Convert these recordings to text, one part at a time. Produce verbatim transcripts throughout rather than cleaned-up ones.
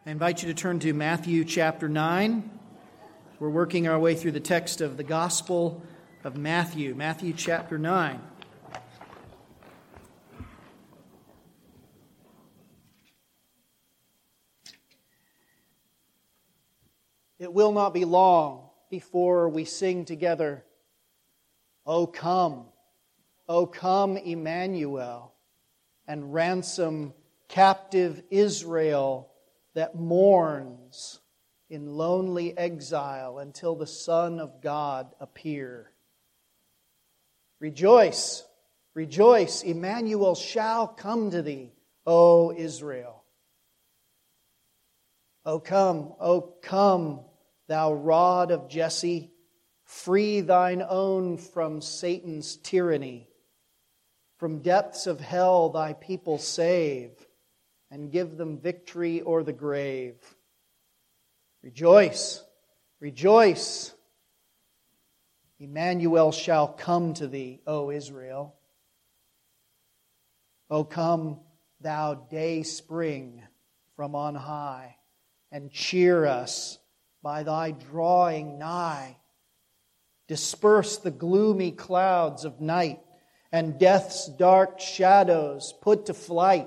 I invite you to turn to Matthew chapter nine. We're working our way through the text of the Gospel of Matthew, Matthew chapter nine. It will not be long before we sing together, O come, O come Emmanuel, and ransom captive Israel that mourns in lonely exile until the Son of God appear. Rejoice, rejoice, Emmanuel shall come to thee, O Israel. O come, O come, thou rod of Jesse, free thine own from Satan's tyranny. From depths of hell thy people save, and give them victory o'er the grave. Rejoice, rejoice. Emmanuel shall come to thee, O Israel. O come, thou day spring from on high, and cheer us by thy drawing nigh. Disperse the gloomy clouds of night, and death's dark shadows put to flight.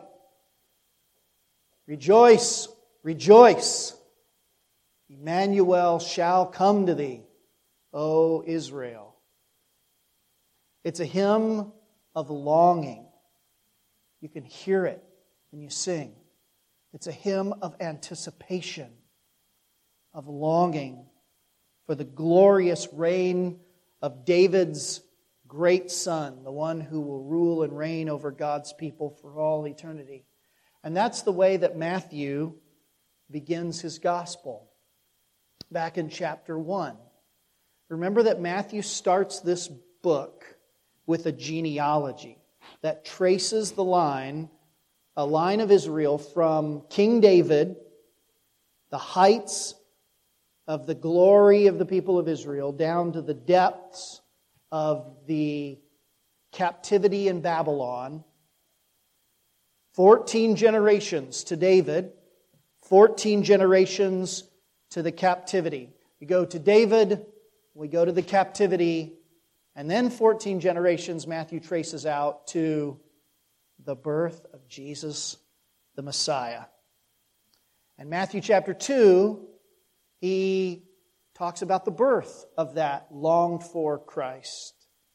Rejoice, rejoice. Emmanuel shall come to thee, O Israel. It's a hymn of longing. You can hear it when you sing. It's a hymn of anticipation, of longing for the glorious reign of David's great Son, the one who will rule and reign over God's people for all eternity. And that's the way that Matthew begins his gospel, back in chapter one. Remember that Matthew starts this book with a genealogy that traces the line, a line of Israel from King David, the heights of the glory of the people of Israel, down to the depths of the captivity in Babylon. Fourteen generations to David, fourteen generations to the captivity. We go to David, we go to the captivity, and then fourteen generations Matthew traces out to the birth of Jesus, the Messiah. And Matthew chapter two, he talks about the birth of that longed-for Christ.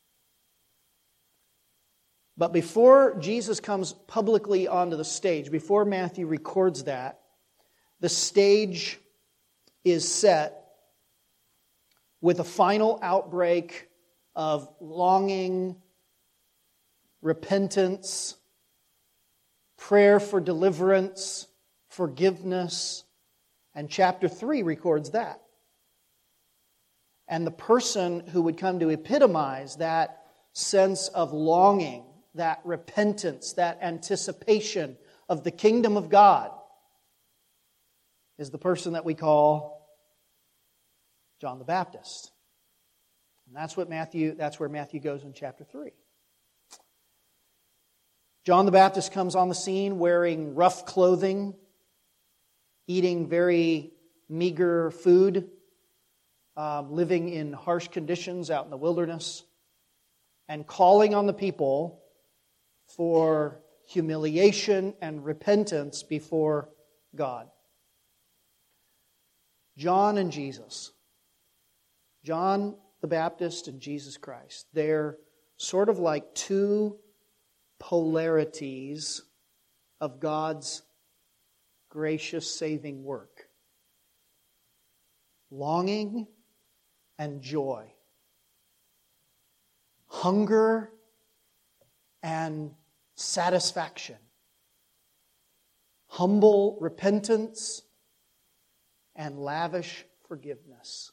But before Jesus comes publicly onto the stage, before Matthew records that, the stage is set with a final outbreak of longing, repentance, prayer for deliverance, forgiveness, and chapter three records that. And the person who would come to epitomize that sense of longing, that repentance, that anticipation of the kingdom of God is the person that we call John the Baptist. And that's what Matthew, that's where Matthew goes in chapter three. John the Baptist comes on the scene wearing rough clothing, eating very meager food, um, living in harsh conditions out in the wilderness, and calling on the people for humiliation and repentance before God. John and Jesus. John the Baptist and Jesus Christ. They're sort of like two polarities of God's gracious saving work. Longing and joy. Hunger and satisfaction. Humble repentance and lavish forgiveness.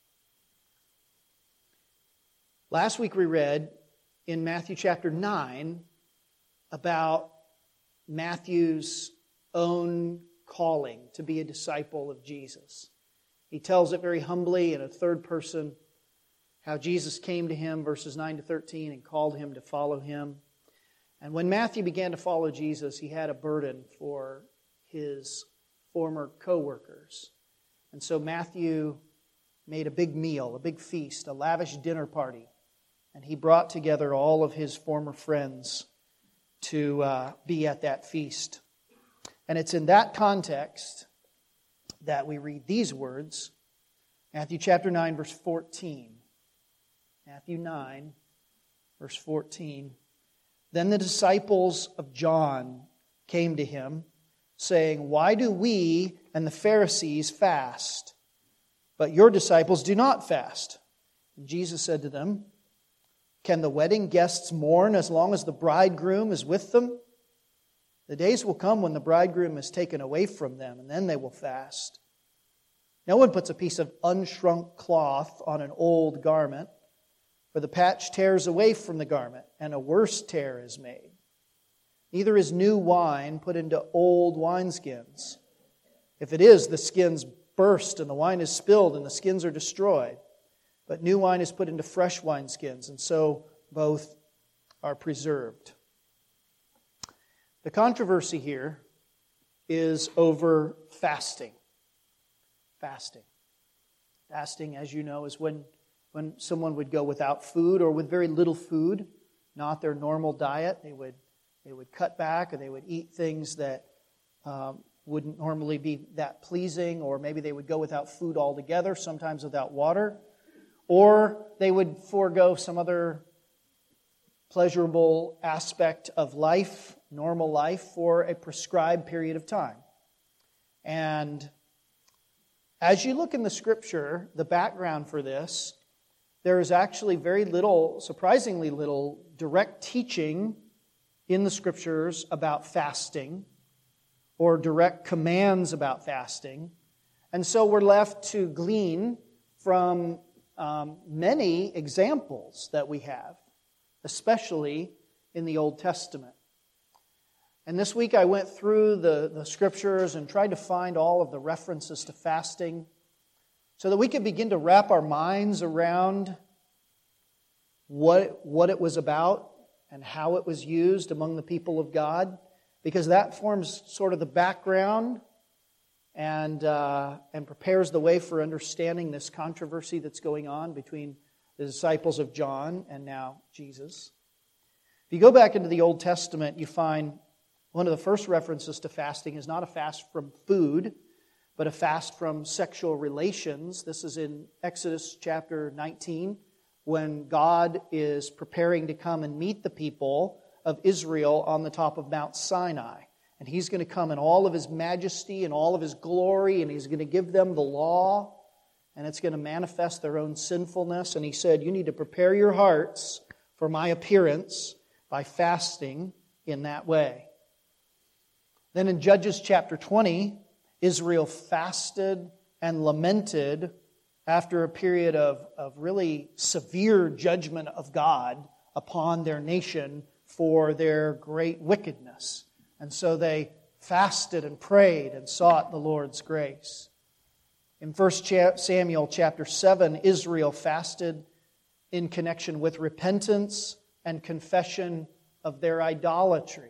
Last week we read in Matthew chapter nine about Matthew's own calling to be a disciple of Jesus. He tells it very humbly in a third person, how Jesus came to him, verses nine to thirteen, and called him to follow him. And when Matthew began to follow Jesus, he had a burden for his former co-workers. And so Matthew made a big meal, a big feast, a lavish dinner party. And he brought together all of his former friends to uh, be at that feast. And it's in that context that we read these words, Matthew chapter nine, verse fourteen. Matthew nine, verse fourteen. Then the disciples of John came to him, saying, "Why do we and the Pharisees fast, but your disciples do not fast?" And Jesus said to them, "Can the wedding guests mourn as long as the bridegroom is with them? The days will come when the bridegroom is taken away from them, and then they will fast. No one puts a piece of unshrunk cloth on an old garment, for the patch tears away from the garment, and a worse tear is made. Neither is new wine put into old wineskins. If it is, the skins burst, and the wine is spilled, and the skins are destroyed. But new wine is put into fresh wineskins, and so both are preserved." The controversy here is over fasting. Fasting. Fasting, as you know, is when, when someone would go without food or with very little food, not their normal diet. They would, they would cut back, or they would eat things that um, wouldn't normally be that pleasing, or maybe they would go without food altogether, sometimes without water. Or they would forego some other pleasurable aspect of life, normal life, for a prescribed period of time. And as you look in the Scripture, the background for this, there is actually very little, surprisingly little, direct teaching in the Scriptures about fasting or direct commands about fasting. And so we're left to glean from um, many examples that we have, especially in the Old Testament. And this week I went through the, the Scriptures and tried to find all of the references to fasting so that we could begin to wrap our minds around what, what it was about and how it was used among the people of God, because that forms sort of the background and, uh, and prepares the way for understanding this controversy that's going on between the disciples of John and now Jesus. If you go back into the Old Testament, you find one of the first references to fasting is not a fast from food, but a fast from sexual relations. This is in Exodus chapter nineteen, when God is preparing to come and meet the people of Israel on the top of Mount Sinai. And He's going to come in all of His majesty and all of His glory, and He's going to give them the law, and it's going to manifest their own sinfulness. And He said, you need to prepare your hearts for my appearance by fasting in that way. Then in Judges chapter twenty, Israel fasted and lamented after a period of, of really severe judgment of God upon their nation for their great wickedness. And so they fasted and prayed and sought the Lord's grace. In First Samuel chapter seven, Israel fasted in connection with repentance and confession of their idolatry.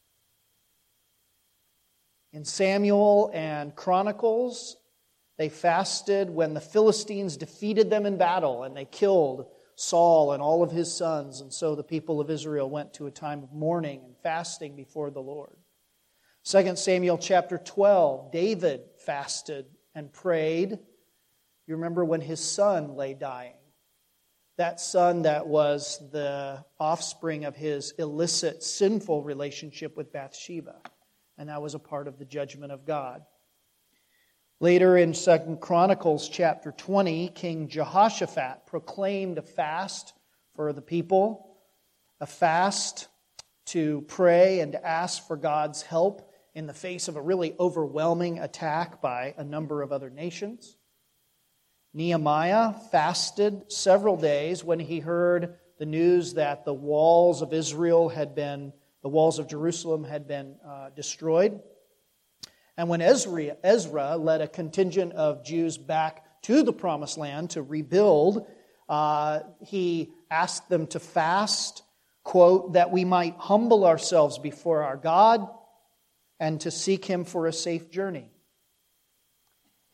In Samuel and Chronicles, they fasted when the Philistines defeated them in battle and they killed Saul and all of his sons. And so the people of Israel went to a time of mourning and fasting before the Lord. Second Samuel chapter twelve, David fasted and prayed. You remember when his son lay dying. That son that was the offspring of his illicit, sinful relationship with Bathsheba. And that was a part of the judgment of God. Later in Second Chronicles chapter twenty, King Jehoshaphat proclaimed a fast for the people, a fast to pray and to ask for God's help in the face of a really overwhelming attack by a number of other nations. Nehemiah fasted several days when he heard the news that the walls of Israel had been The walls of Jerusalem had been uh, destroyed. And when Ezra, Ezra led a contingent of Jews back to the Promised Land to rebuild, uh, he asked them to fast, quote, that we might humble ourselves before our God and to seek Him for a safe journey.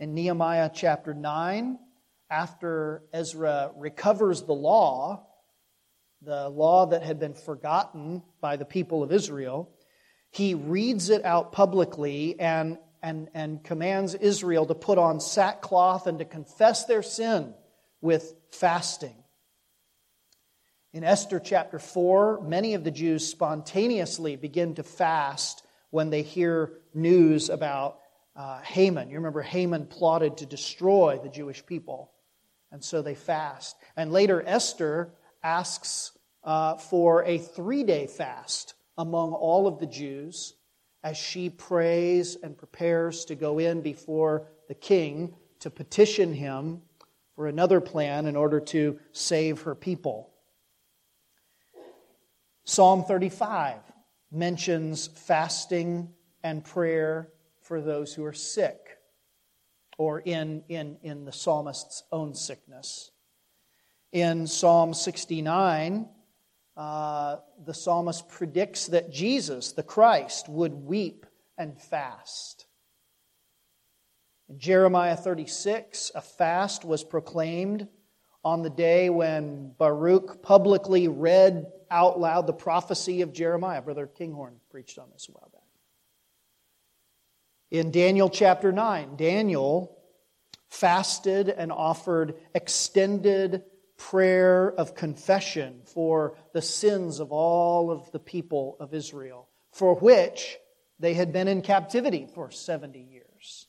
In Nehemiah chapter nine, after Ezra recovers the law, the law that had been forgotten by the people of Israel, he reads it out publicly and, and, and commands Israel to put on sackcloth and to confess their sin with fasting. In Esther chapter four, many of the Jews spontaneously begin to fast when they hear news about uh, Haman. You remember Haman plotted to destroy the Jewish people, and so they fast. And later Esther asks uh, for a three-day fast among all of the Jews as she prays and prepares to go in before the king to petition him for another plan in order to save her people. Psalm thirty-five mentions fasting and prayer for those who are sick or in, in, in the psalmist's own sickness. In Psalm sixty-nine, uh, the psalmist predicts that Jesus, the Christ, would weep and fast. In Jeremiah thirty-six, a fast was proclaimed on the day when Baruch publicly read out loud the prophecy of Jeremiah. Brother Kinghorn preached on this a while back. In Daniel chapter nine, Daniel fasted and offered extended prayer of confession for the sins of all of the people of Israel, for which they had been in captivity for seventy years.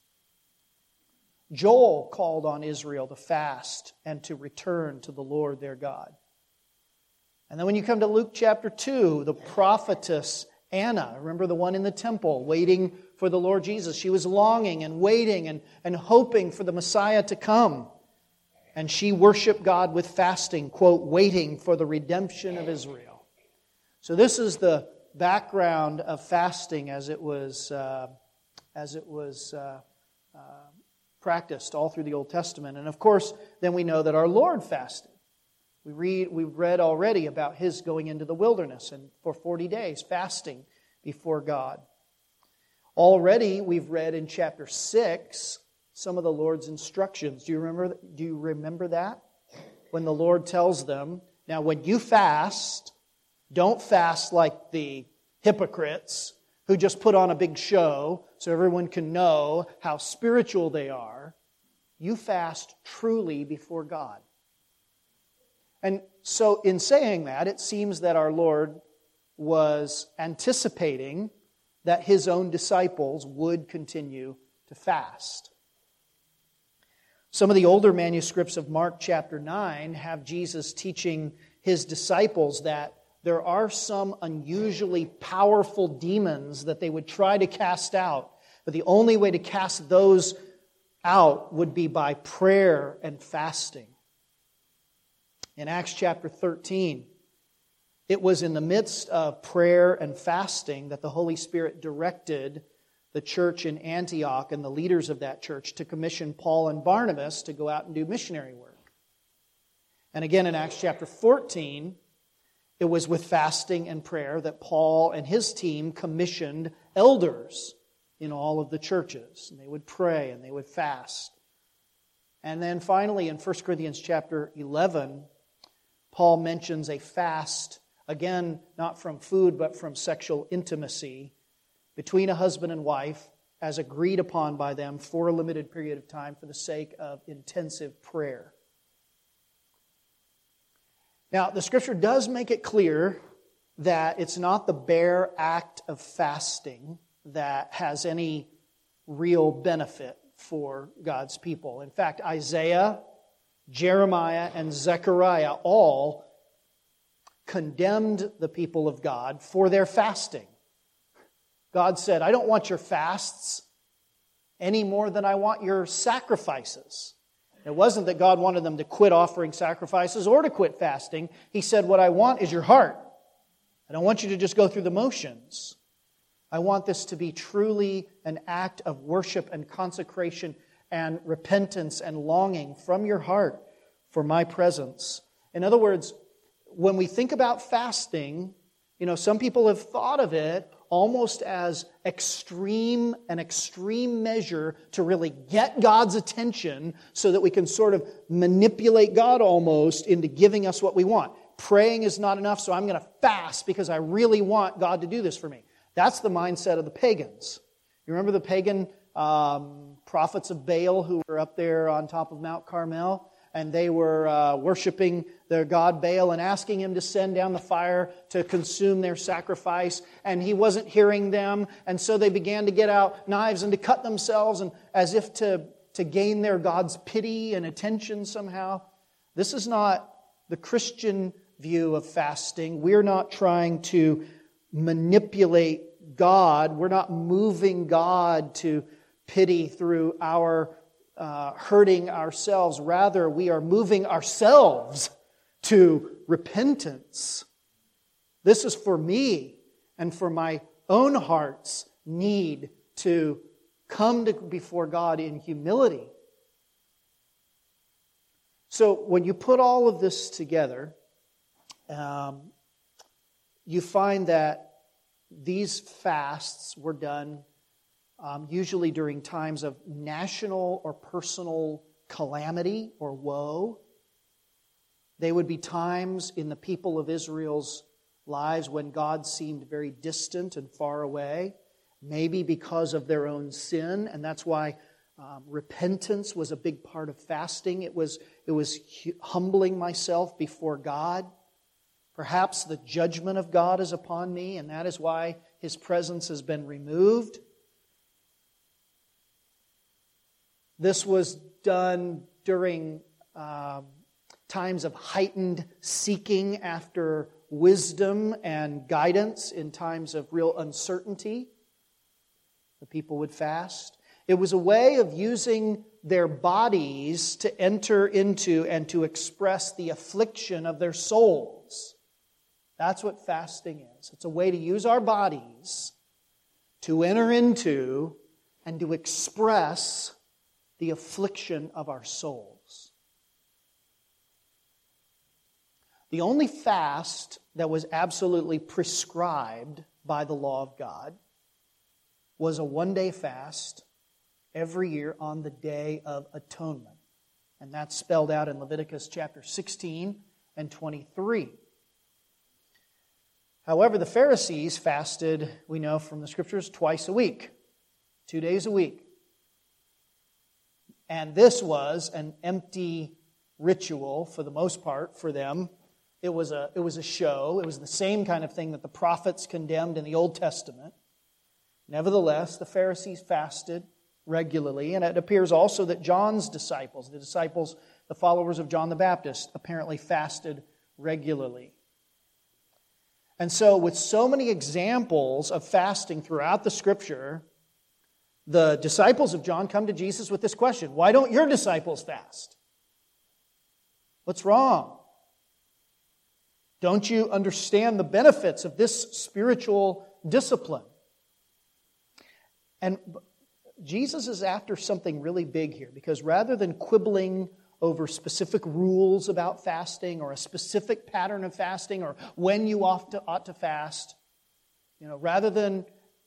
Joel called on Israel to fast and to return to the Lord their God. And then when you come to Luke chapter two, the prophetess Anna, remember the one in the temple waiting for the Lord Jesus. She was longing and waiting and, and hoping for the Messiah to come. And she worshiped God with fasting, quote, waiting for the redemption of Israel. So this is the background of fasting as it was, uh, as it was uh, uh, practiced all through the Old Testament. And of course, then we know that our Lord fasted. We read, we've read already about His going into the wilderness and for forty days fasting before God. Already we've read in chapter six some of the Lord's instructions. Do you remember, do you remember that? When the Lord tells them, now when you fast, don't fast like the hypocrites who just put on a big show so everyone can know how spiritual they are. You fast truly before God. And so in saying that, it seems that our Lord was anticipating that His own disciples would continue to fast. Some of the older manuscripts of Mark chapter nine have Jesus teaching His disciples that there are some unusually powerful demons that they would try to cast out, but the only way to cast those out would be by prayer and fasting. In Acts chapter thirteen, it was in the midst of prayer and fasting that the Holy Spirit directed the church in Antioch and the leaders of that church to commission Paul and Barnabas to go out and do missionary work. And again in Acts chapter fourteen, it was with fasting and prayer that Paul and his team commissioned elders in all of the churches. And they would pray and they would fast. And then finally in First Corinthians chapter eleven, Paul mentions a fast, again, not from food, but from sexual intimacy between a husband and wife as agreed upon by them for a limited period of time for the sake of intensive prayer. Now, the Scripture does make it clear that it's not the bare act of fasting that has any real benefit for God's people. In fact, Isaiah, Jeremiah, and Zechariah all condemned the people of God for their fasting. God said, I don't want your fasts any more than I want your sacrifices. It wasn't that God wanted them to quit offering sacrifices or to quit fasting. He said, what I want is your heart. I don't want you to just go through the motions. I want this to be truly an act of worship and consecration and repentance and longing from your heart for my presence. In other words, when we think about fasting, you know, some people have thought of it almost as extreme, an extreme measure to really get God's attention so that we can sort of manipulate God almost into giving us what we want. Praying is not enough, so I'm going to fast because I really want God to do this for me. That's the mindset of the pagans. You remember the pagan um, prophets of Baal who were up there on top of Mount Carmel? And they were uh, worshiping their god Baal and asking him to send down the fire to consume their sacrifice. And he wasn't hearing them. And so they began to get out knives and to cut themselves, and as if to, to gain their God's pity and attention somehow. This is not the Christian view of fasting. We're not trying to manipulate God. We're not moving God to pity through our uh, hurting ourselves. Rather, we are moving ourselves to repentance. This is for me and for my own heart's need to come to before God in humility. So when you put all of this together, um, you find that these fasts were done um, usually during times of national or personal calamity or woe. They would be times in the people of Israel's lives when God seemed very distant and far away, maybe because of their own sin, and that's why um, repentance was a big part of fasting. It was, it was humbling myself before God. Perhaps the judgment of God is upon me, and that is why His presence has been removed. This was done during uh, times of heightened seeking after wisdom and guidance in times of real uncertainty. The people would fast. It was a way of using their bodies to enter into and to express the affliction of their souls. That's what fasting is. It's a way to use our bodies to enter into and to express the affliction of our souls. The only fast that was absolutely prescribed by the law of God was a one-day fast every year on the Day of Atonement. And that's spelled out in Leviticus chapter sixteen and twenty-three. However, the Pharisees fasted, we know from the Scriptures, twice a week, two days a week. And this was an empty ritual for the most part for them. It was a, it was a show. It was the same kind of thing that the prophets condemned in the Old Testament. Nevertheless, the Pharisees fasted regularly, and it appears also that John's disciples, the disciples, the followers of John the Baptist, apparently fasted regularly. And so, with so many examples of fasting throughout the Scripture, the disciples of John come to Jesus with this question: why don't your disciples fast? What's wrong? Don't you understand the benefits of this spiritual discipline? And Jesus is after something really big here, because rather than quibbling over specific rules about fasting or a specific pattern of fasting or when you ought to, ought to fast, you know, rather than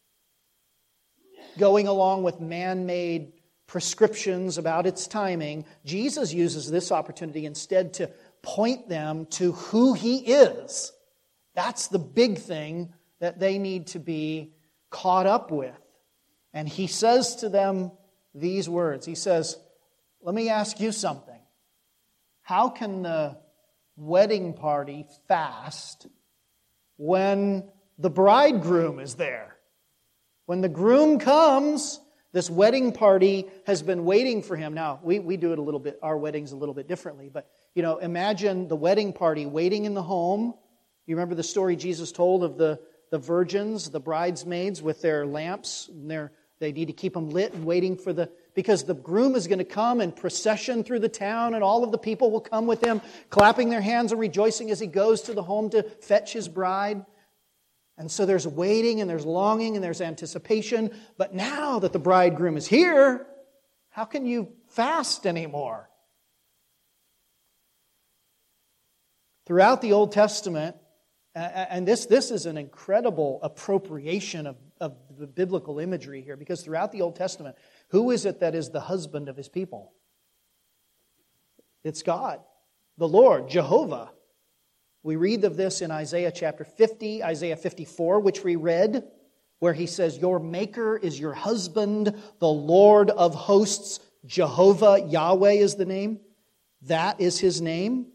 going along with man-made prescriptions about its timing, Jesus uses this opportunity instead to point them to who He is. That's the big thing that they need to be caught up with. And He says to them these words. He says, let me ask you something. How can the wedding party fast when the bridegroom is there? When the groom comes, this wedding party has been waiting for him. Now, we, we do it a little bit, our weddings a little bit differently, but, you know, imagine the wedding party waiting in the home. You remember the story Jesus told of the, the virgins, the bridesmaids with their lamps, and their, they need to keep them lit and waiting for the, because the groom is going to come in procession through the town, and all of the people will come with him, clapping their hands and rejoicing as he goes to the home to fetch his bride. And so there's waiting, and there's longing, and there's anticipation. But now that the bridegroom is here, how can you fast anymore? Throughout the Old Testament, and this, this is an incredible appropriation of the biblical imagery here, because throughout the Old Testament, who is it that is the husband of His people? It's God, the Lord, Jehovah. We read of this in Isaiah chapter fifty, Isaiah fifty-four, which we read, where He says, your Maker is your husband, the Lord of hosts, Jehovah, Yahweh is the name. That is His name.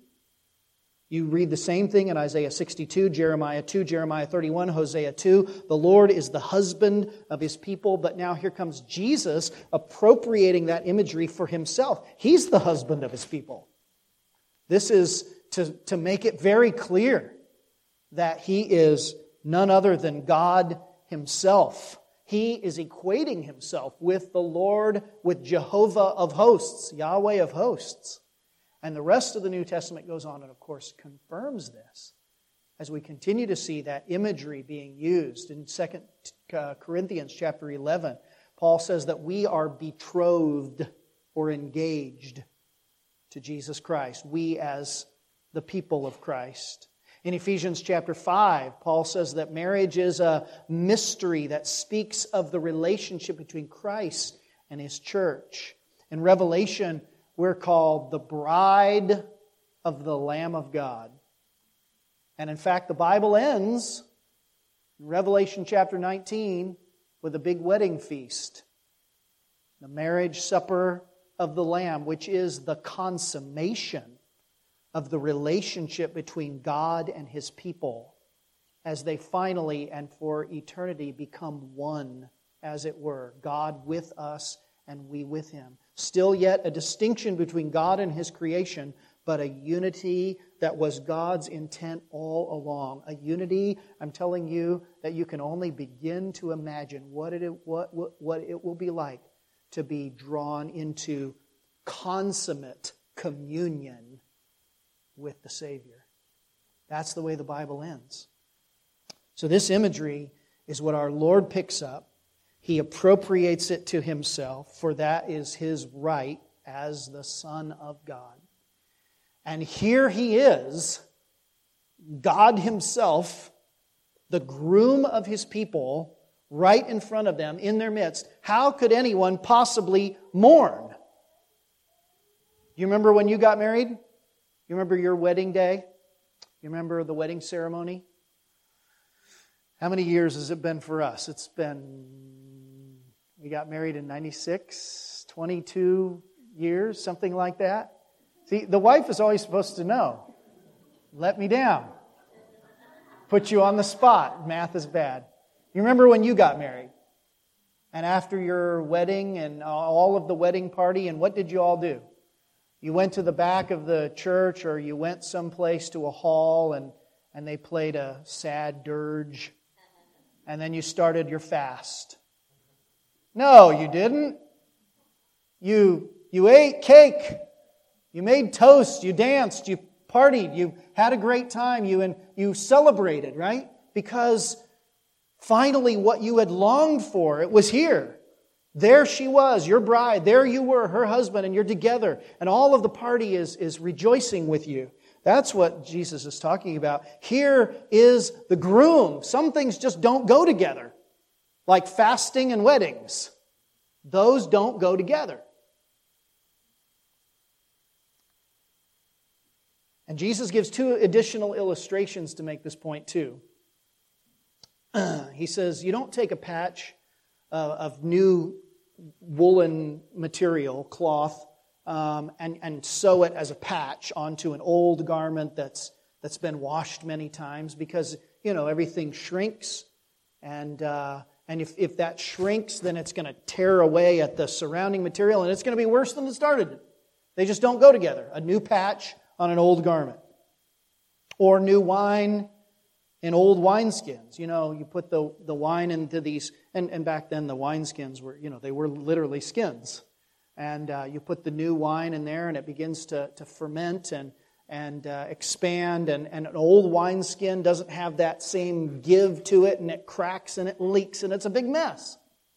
You read the same thing in Isaiah sixty-two, Jeremiah two, Jeremiah thirty-one, Hosea two. The Lord is the husband of His people. But now here comes Jesus appropriating that imagery for Himself. He's the husband of His people. This is to, to make it very clear that He is none other than God Himself. He is equating Himself with the Lord, with Jehovah of hosts, Yahweh of hosts. And the rest of the New Testament goes on and, of course, confirms this as we continue to see that imagery being used. In Second Corinthians chapter eleven, Paul says that we are betrothed or engaged to Jesus Christ, we as the people of Christ. In Ephesians chapter five, Paul says that marriage is a mystery that speaks of the relationship between Christ and His church. In Revelation, we're called the bride of the Lamb of God. And in fact, the Bible ends in Revelation chapter nineteen with a big wedding feast. The marriage supper of the Lamb, which is the consummation of the relationship between God and His people as they finally and for eternity become one, as it were. God with us and we with Him. Still yet a distinction between God and His creation, but a unity that was God's intent all along. A unity, I'm telling you, that you can only begin to imagine what it, what, what, what it will be like to be drawn into consummate communion with the Savior. That's the way the Bible ends. So this imagery is what our Lord picks up. He appropriates it to Himself, for that is His right as the Son of God. And here He is, God Himself, the groom of His people, right in front of them, in their midst. How could anyone possibly mourn? You remember when you got married? You remember your wedding day? You remember the wedding ceremony? How many years has it been for us? It's been, we got married in ninety-six, twenty-two years, something like that. See, the wife is always supposed to know. Let me down. Put you on the spot. Math is bad. You remember when you got married? And after your wedding and all of the wedding party, and what did you all do? You went to the back of the church, or you went someplace to a hall and, and they played a sad dirge. And then you started your fast. No, you didn't. You, you ate cake. You made toast. You danced. You partied. You had a great time. You, and you celebrated, right? Because finally what you had longed for, it was here. There she was, your bride. There you were, her husband, and you're together. And all of the party is, is rejoicing with you. That's what Jesus is talking about. Here is the groom. Some things just don't go together. Like fasting and weddings. Those don't go together. And Jesus gives two additional illustrations to make this point too. He says, you don't take a patch uh, of new woolen material, cloth, um, and, and sew it as a patch onto an old garment that's that's been washed many times, because, you know, everything shrinks. And uh, and if, if that shrinks, then it's going to tear away at the surrounding material, and it's going to be worse than it started. They just don't go together. A new patch on an old garment. Or new wine in old wineskins. You know, you put the, the wine into these, and, and back then the wineskins were, you know, they were literally skins. And uh, you put the new wine in there and it begins to, to ferment and, and uh, expand. And, and an old wineskin doesn't have that same give to it, and it cracks and it leaks and it's a big mess.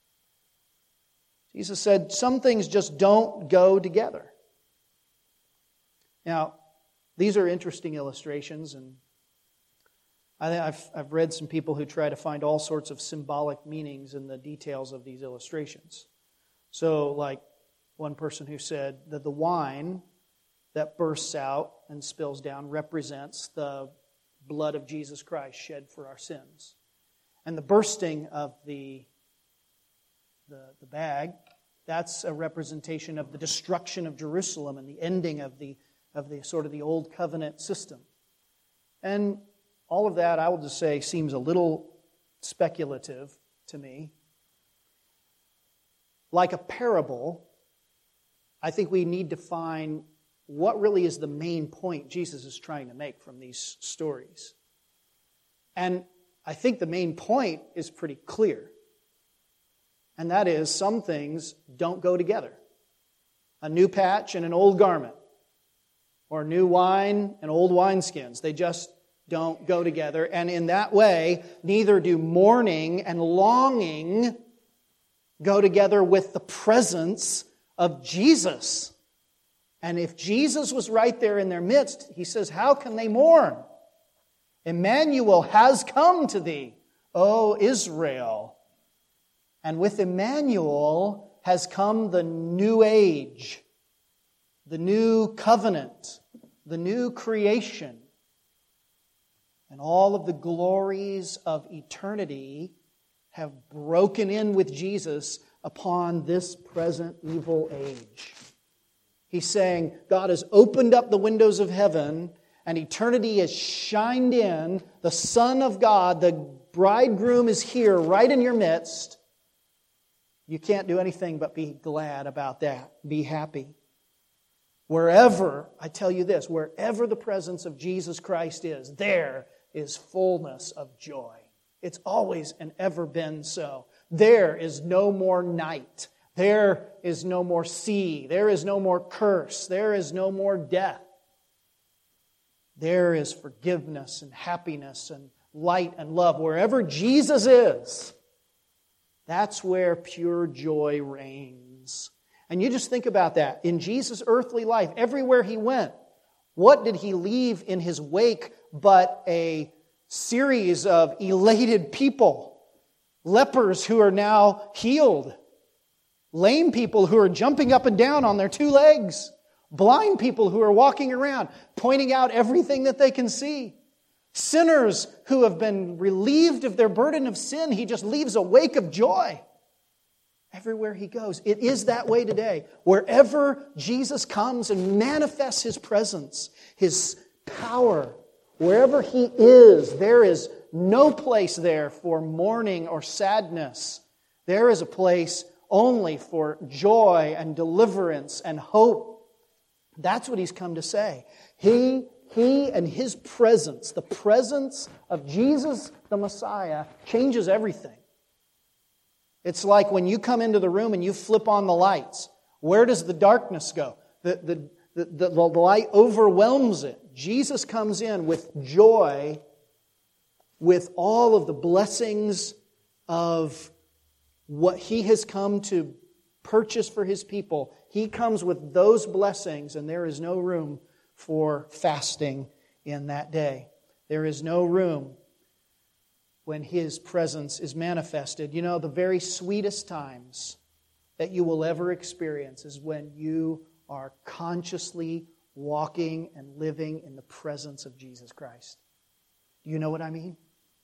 Jesus said some things just don't go together. Now, these are interesting illustrations, and I, I've, I've read some people who try to find all sorts of symbolic meanings in the details of these illustrations. So, like one person who said that the wine that bursts out and spills down represents the blood of Jesus Christ shed for our sins. And the bursting of the, the, the bag, that's a representation of the destruction of Jerusalem and the ending of the, of the sort of the old covenant system. And all of that, I will just say, seems a little speculative to me. Like a parable, I think we need to find what really is the main point Jesus is trying to make from these stories. And I think the main point is pretty clear. And that is, some things don't go together. A new patch and an old garment. Or new wine and old wineskins. They just don't go together. And in that way, neither do mourning and longing go together with the presence of Jesus. And if Jesus was right there in their midst, he says, how can they mourn? Emmanuel has come to thee, O Israel. And with Emmanuel has come the new age, the new covenant, the new creation. And all of the glories of eternity have broken in with Jesus upon this present evil age. He's saying God has opened up the windows of heaven and eternity has shined in. The Son of God, the bridegroom, is here right in your midst. You can't do anything but be glad about that. Be happy. Wherever, I tell you this, wherever the presence of Jesus Christ is, there is fullness of joy. It's always and ever been so. There is no more night. There is no more sea. There is no more curse. There is no more death. There is forgiveness and happiness and light and love. Wherever Jesus is, that's where pure joy reigns. And you just think about that. In Jesus' earthly life, everywhere he went, what did he leave in his wake but a series of elated people? Lepers who are now healed. Lame people who are jumping up and down on their two legs. Blind people who are walking around, pointing out everything that they can see. Sinners who have been relieved of their burden of sin, he just leaves a wake of joy. Everywhere he goes. It is that way today. Wherever Jesus comes and manifests his presence, his power, wherever he is, there is no place there for mourning or sadness. There is a place only for joy and deliverance and hope. That's what he's come to say. He, he and his presence, the presence of Jesus the Messiah, changes everything. It's like when you come into the room and you flip on the lights. Where does the darkness go? The, the, the, the, the light overwhelms it. Jesus comes in with joy, with all of the blessings of what he has come to purchase for his people. He comes with those blessings, and there is no room for fasting in that day. There is no room when his presence is manifested. You know, the very sweetest times that you will ever experience is when you are consciously walking and living in the presence of Jesus Christ. Do you know what I mean?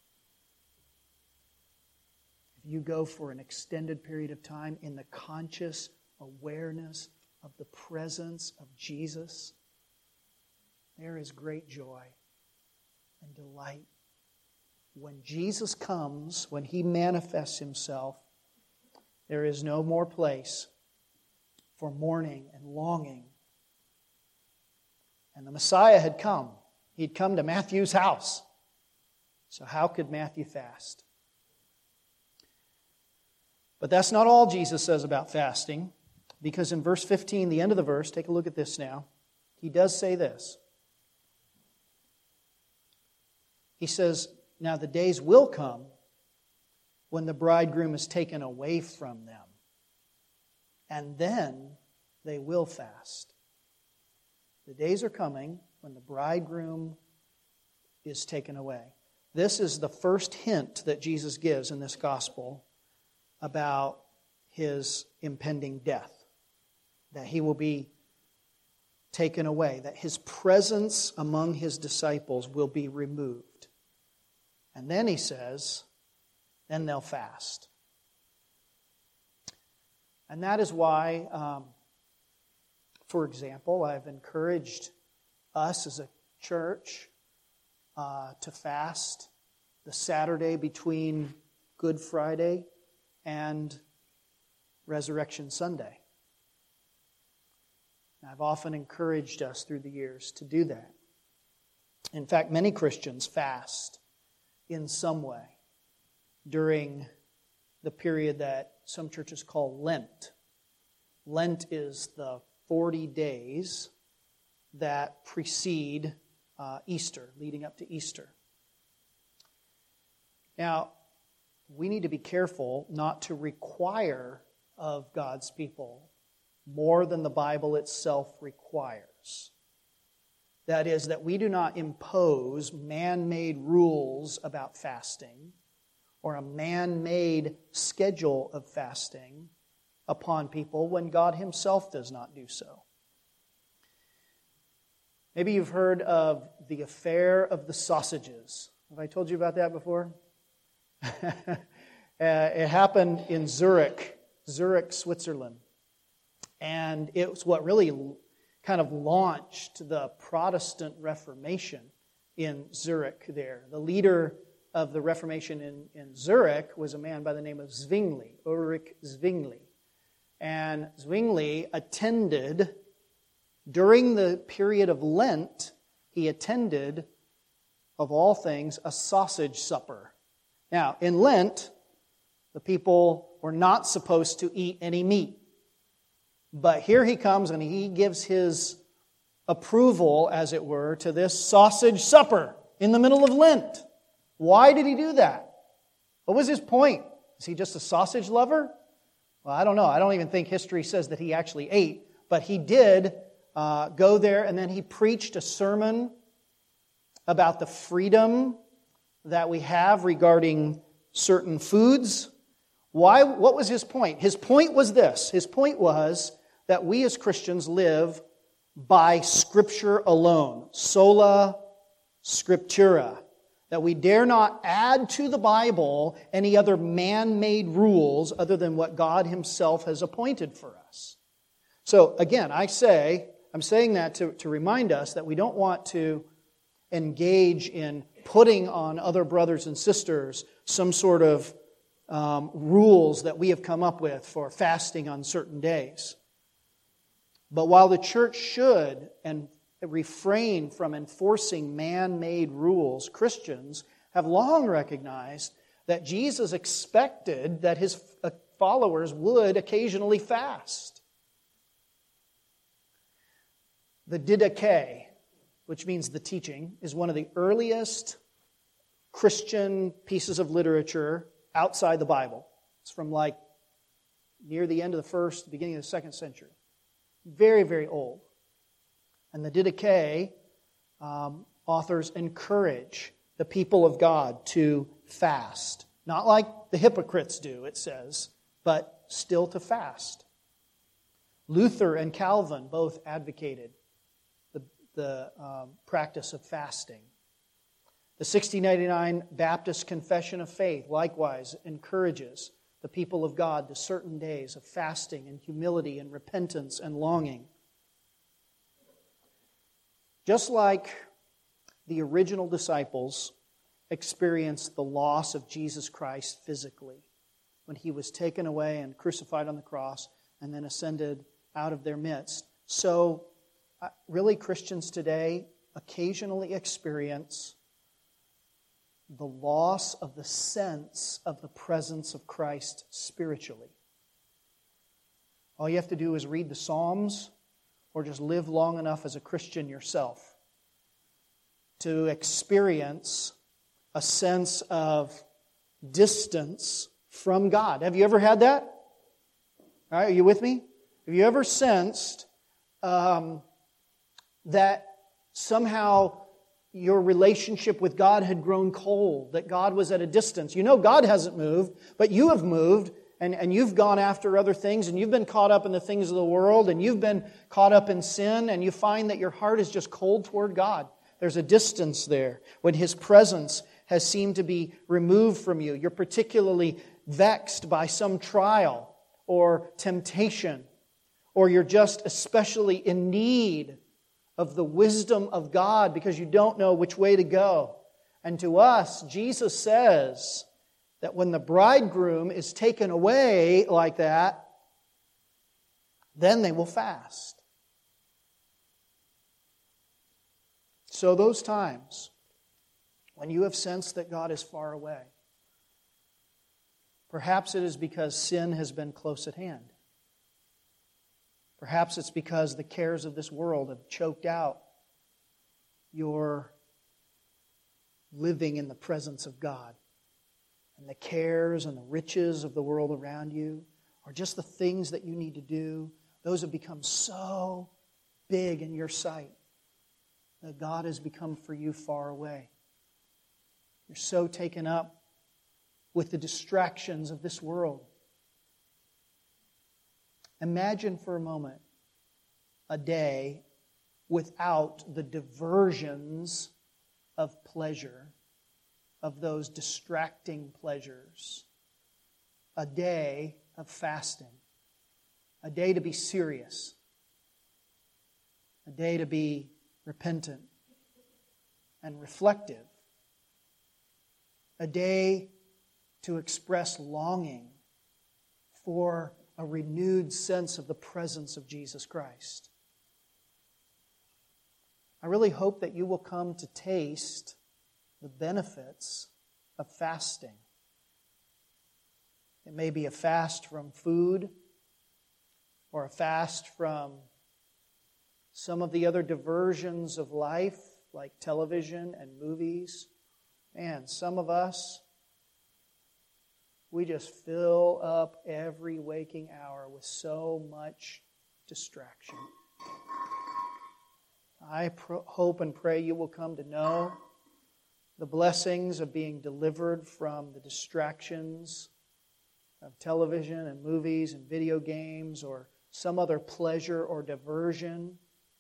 If you go for an extended period of time in the conscious awareness of the presence of Jesus, there is great joy and delight. When Jesus comes, when he manifests himself, there is no more place for mourning and longing. And the Messiah had come. He'd come to Matthew's house. So how could Matthew fast? But that's not all Jesus says about fasting, because in verse fifteen, the end of the verse, take a look at this now, he does say this. He says, now the days will come when the bridegroom is taken away from them, and then they will fast. The days are coming when the bridegroom is taken away. This is the first hint that Jesus gives in this gospel about his impending death, that he will be taken away, that his presence among his disciples will be removed. And then he says, then they'll fast. And that is why, um, for example, I've encouraged us as a church uh, to fast the Saturday between Good Friday and Resurrection Sunday. I've often encouraged us through the years to do that. In fact, many Christians fast in some way during the period that some churches call Lent. Lent is the forty days that precede uh, Easter, leading up to Easter. Now, we need to be careful not to require of God's people more than the Bible itself requires. That is, that we do not impose man-made rules about fasting or a man-made schedule of fasting upon people when God Himself does not do so. Maybe you've heard of the affair of the sausages. Have I told you about that before? uh, it happened in Zurich, Zurich, Switzerland. And it was what really kind of launched the Protestant Reformation in Zurich there. The leader of the Reformation in, in Zurich was a man by the name of Zwingli, Ulrich Zwingli. And Zwingli attended, during the period of Lent, he attended, of all things, a sausage supper. Now, in Lent, the people were not supposed to eat any meat. But here he comes and he gives his approval, as it were, to this sausage supper in the middle of Lent. Why did he do that? What was his point? Is he just a sausage lover? Well, I don't know. I don't even think history says that he actually ate. But he did uh, go there, and then he preached a sermon about the freedom that we have regarding certain foods. Why? What was his point? His point was this. His point was that we as Christians live by Scripture alone. Sola Scriptura. That we dare not add to the Bible any other man-made rules other than what God Himself has appointed for us. So again, I say, I'm saying that to, to remind us that we don't want to engage in putting on other brothers and sisters some sort of um, rules that we have come up with for fasting on certain days. But while the church should and refrain from enforcing man-made rules, Christians have long recognized that Jesus expected that His followers would occasionally fast. The Didache, which means the teaching, is one of the earliest Christian pieces of literature outside the Bible. It's from like near the end of the first, beginning of the second century. Very, very old. And the Didache um, authors encourage the people of God to fast. Not like the hypocrites do, it says, but still to fast. Luther and Calvin both advocated the, the um, practice of fasting. The sixteen ninety-nine Baptist Confession of Faith likewise encourages the people of God to certain days of fasting and humility and repentance and longing. Just like the original disciples experienced the loss of Jesus Christ physically when He was taken away and crucified on the cross and then ascended out of their midst, so uh, really Christians today occasionally experience the loss of the sense of the presence of Christ spiritually. All you have to do is read the Psalms or just live long enough as a Christian yourself to experience a sense of distance from God. Have you ever had that? All right, are you with me? Have you ever sensed um, that somehow your relationship with God had grown cold, that God was at a distance. You know God hasn't moved, but you have moved, and, and you've gone after other things, and you've been caught up in the things of the world, and you've been caught up in sin, and you find that your heart is just cold toward God. There's a distance there when His presence has seemed to be removed from you. You're particularly vexed by some trial or temptation, or you're just especially in need of the wisdom of God because you don't know which way to go. And to us, Jesus says that when the bridegroom is taken away like that, then they will fast. So those times when you have sensed that God is far away, perhaps it is because sin has been close at hand. Perhaps it's because the cares of this world have choked out your living in the presence of God. And the cares and the riches of the world around you, or just the things that you need to do, those have become so big in your sight that God has become for you far away. You're so taken up with the distractions of this world. Imagine for a moment a day without the diversions of pleasure, of those distracting pleasures. A day of fasting. A day to be serious. A day to be repentant and reflective. A day to express longing for a renewed sense of the presence of Jesus Christ. I really hope that you will come to taste the benefits of fasting. It may be a fast from food or a fast from some of the other diversions of life like television and movies. Man, some of us, we just fill up every waking hour with so much distraction. I pro- hope and pray you will come to know the blessings of being delivered from the distractions of television and movies and video games or some other pleasure or diversion.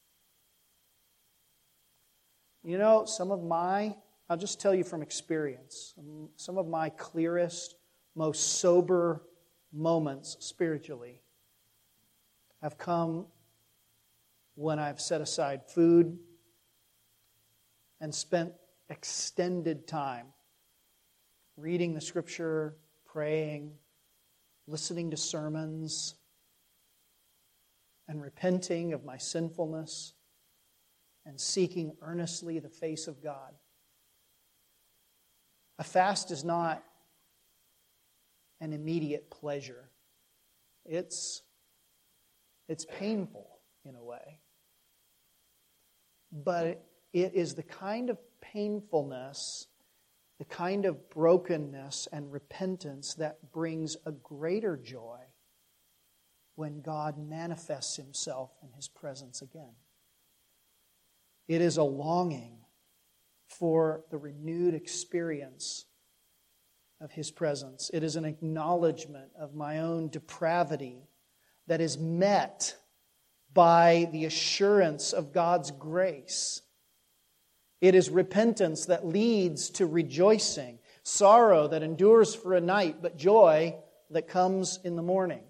You know, some of my, I'll just tell you from experience, some of my clearest, most sober moments spiritually have come when I've set aside food and spent extended time reading the Scripture, praying, listening to sermons, and repenting of my sinfulness and seeking earnestly the face of God. A fast is not an immediate pleasure. It's, it's painful in a way. But it is the kind of painfulness, the kind of brokenness and repentance that brings a greater joy when God manifests Himself in His presence again. It is a longing for the renewed experience of His presence. It is an acknowledgement of my own depravity that is met by the assurance of God's grace. It is repentance that leads to rejoicing, sorrow that endures for a night, but joy that comes in the morning.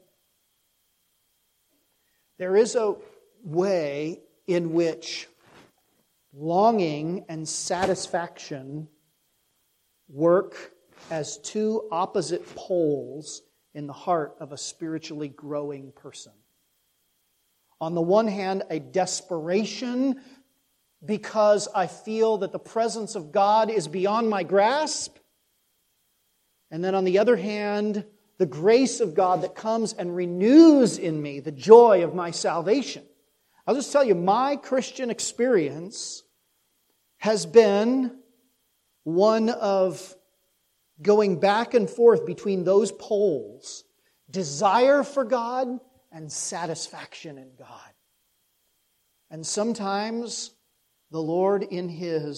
There is a way in which longing and satisfaction work as two opposite poles in the heart of a spiritually growing person. On the one hand, a desperation because I feel that the presence of God is beyond my grasp. And then on the other hand, the grace of God that comes and renews in me the joy of my salvation. I'll just tell you, my Christian experience has been one of going back and forth between those poles, desire for God and satisfaction in God. And sometimes the Lord, in His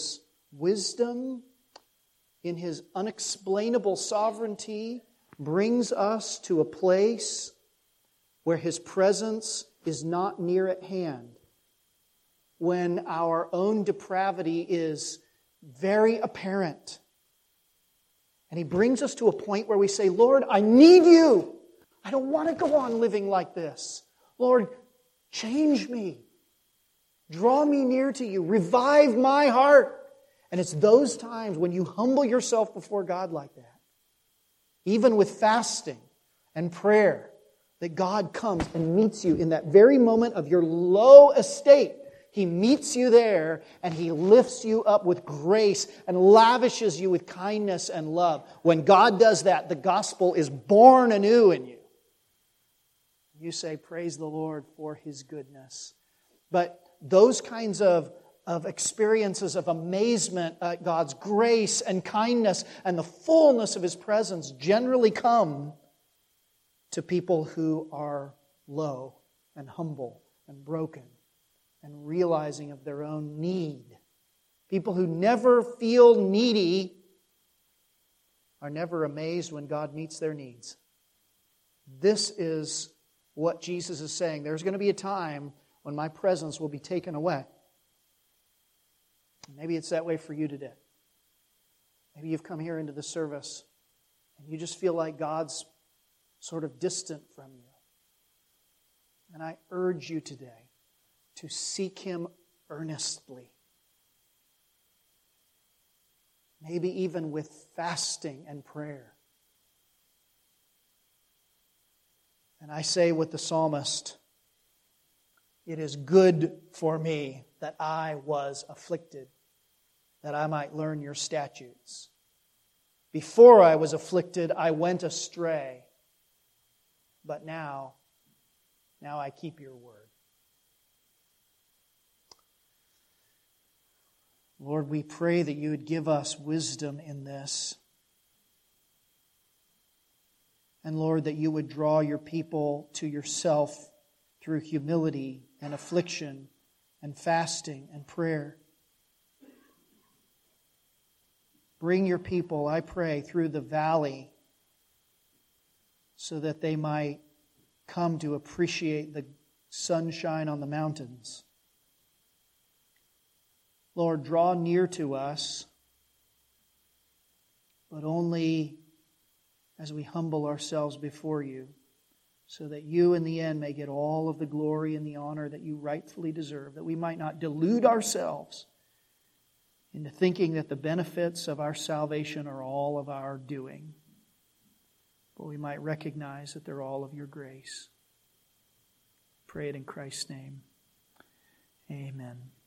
wisdom, in His unexplainable sovereignty, brings us to a place where His presence is not near at hand, when our own depravity is very apparent. And He brings us to a point where we say, Lord, I need You. I don't want to go on living like this. Lord, change me. Draw me near to You. Revive my heart. And it's those times when you humble yourself before God like that, even with fasting and prayer, that God comes and meets you in that very moment of your low estate. He meets you there and He lifts you up with grace and lavishes you with kindness and love. When God does that, the gospel is born anew in you. You say, praise the Lord for His goodness. But those kinds of, of experiences of amazement at God's grace and kindness and the fullness of His presence generally come to people who are low and humble and broken and realizing of their own need. People who never feel needy are never amazed when God meets their needs. This is what Jesus is saying. There's going to be a time when my presence will be taken away. Maybe it's that way for you today. Maybe you've come here into the service and you just feel like God's sort of distant from you. And I urge you today to seek Him earnestly. Maybe even with fasting and prayer. And I say with the psalmist, it is good for me that I was afflicted, that I might learn Your statutes. Before I was afflicted, I went astray. But now, now I keep Your word. Lord, we pray that You would give us wisdom in this. And Lord, that You would draw Your people to Yourself through humility and affliction and fasting and prayer. Bring Your people, I pray, through the valley so that they might come to appreciate the sunshine on the mountains. Lord, draw near to us, but only as we humble ourselves before You, so that You in the end may get all of the glory and the honor that You rightfully deserve, that we might not delude ourselves into thinking that the benefits of our salvation are all of our doing, but we might recognize that they're all of Your grace. Pray it in Christ's name. Amen.